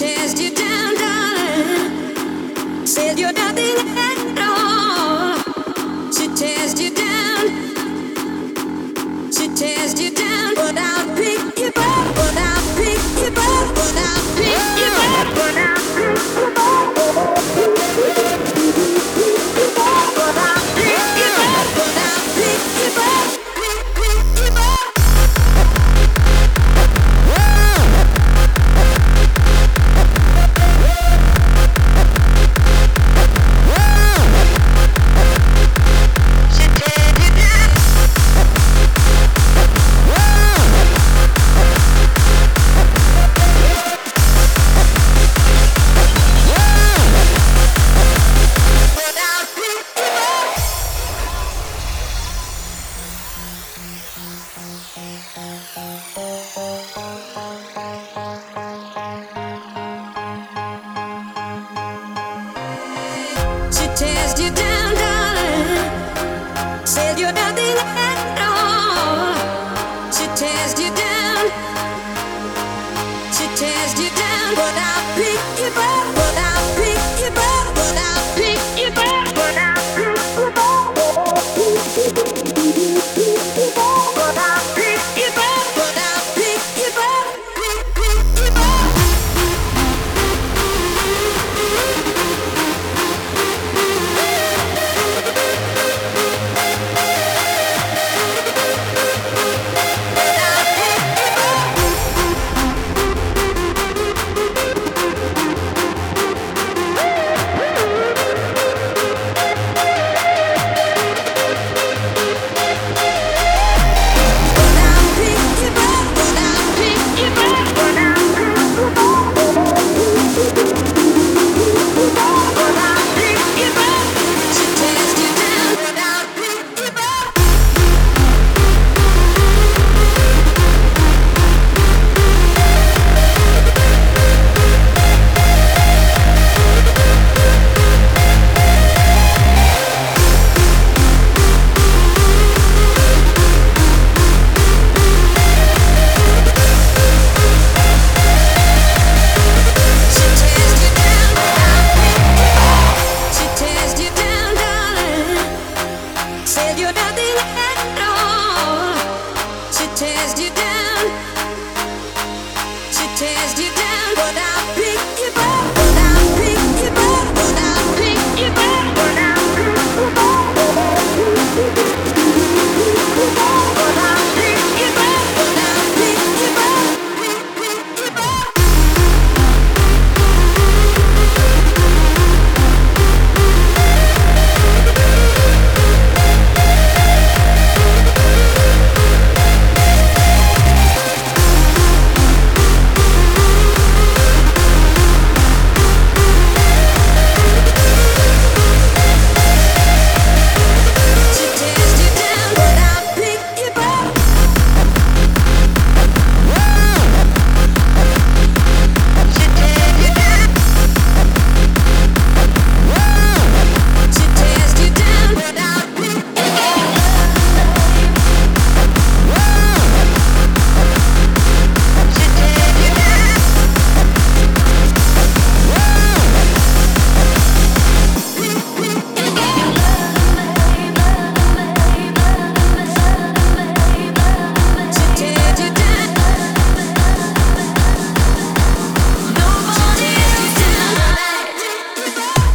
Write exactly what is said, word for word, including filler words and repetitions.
tears you down, darling. Said you're nothing at all. She tears you down. She tears you down, but I'll pick you up. But I'll pick you up. But I'll pick you up. But I'll pick you up. But I'll pick you up. But I'll pick you up. Pick, pick you up. She tears you down, darling. Said you're nothing at all. She tears you down. She tears you down, but I'll pick you up. But I'll pick you up. But I'll pick you up. But I'll pick you up. But I'll pick you up. But I'll pick you up. Pick, pick you up. Said you're nothing at all. She tears you down. She tears you